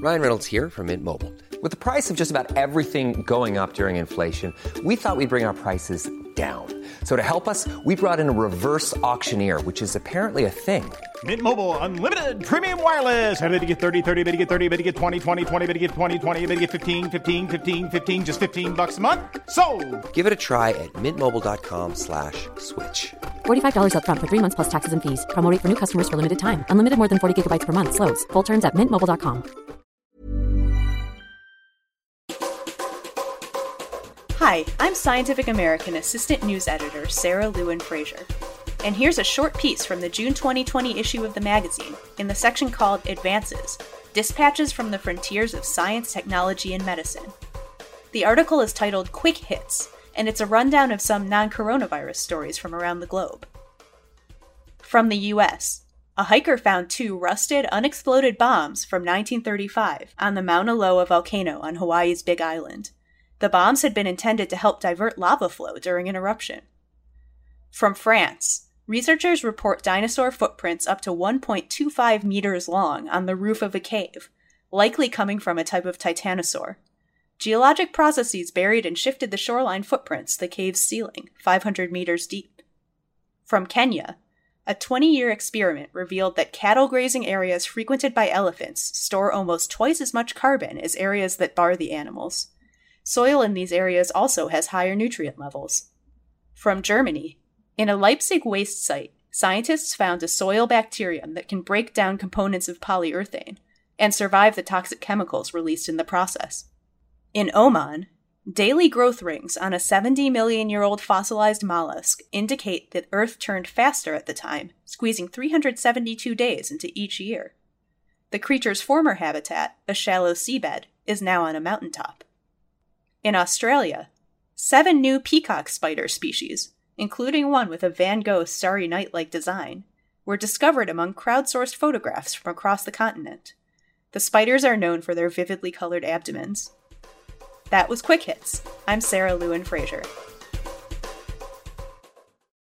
Ryan Reynolds here from Mint Mobile. With the price of just about everything going up during inflation, we thought we'd bring our prices down. So to help us, we brought in a reverse auctioneer, which is apparently a thing. Mint Mobile Unlimited Premium Wireless. How to get 30, 30, bit to get 30, bit to get 20, 20, 20, bit to get 20, 20, bit to get 15, 15, 15, 15, just $15 a month? Sold! Give it a try at mintmobile.com/switch. $45 up front for 3 months plus taxes and fees. Promo rate for new customers for limited time. Unlimited more than 40 gigabytes per month. Slows full terms at mintmobile.com. Hi, I'm Scientific American Assistant News Editor Sarah Lewin-Fraser. And here's a short piece from the June 2020 issue of the magazine in the section called Advances, Dispatches from the Frontiers of Science, Technology, and Medicine. The article is titled Quick Hits, and it's a rundown of some non-coronavirus stories from around the globe. From the U.S., a hiker found 2 rusted, unexploded bombs from 1935 on the Mauna Loa volcano on Hawaii's Big Island. The bombs had been intended to help divert lava flow during an eruption. From France, researchers report dinosaur footprints up to 1.25 meters long on the roof of a cave, likely coming from a type of titanosaur. Geologic processes buried and shifted the shoreline footprints, the cave's ceiling, 500 meters deep. From Kenya, a 20-year experiment revealed that cattle grazing areas frequented by elephants store almost twice as much carbon as areas that bar the animals. Soil in these areas also has higher nutrient levels. From Germany, in a Leipzig waste site, scientists found a soil bacterium that can break down components of polyurethane and survive the toxic chemicals released in the process. In Oman, daily growth rings on a 70-million-year-old fossilized mollusk indicate that Earth turned faster at the time, squeezing 372 days into each year. The creature's former habitat, a shallow seabed, is now on a mountaintop. In Australia, 7 new peacock spider species, including one with a Van Gogh Starry Night-like design, were discovered among crowdsourced photographs from across the continent. The spiders are known for their vividly colored abdomens. That was Quick Hits. I'm Sarah Lewin-Fraser.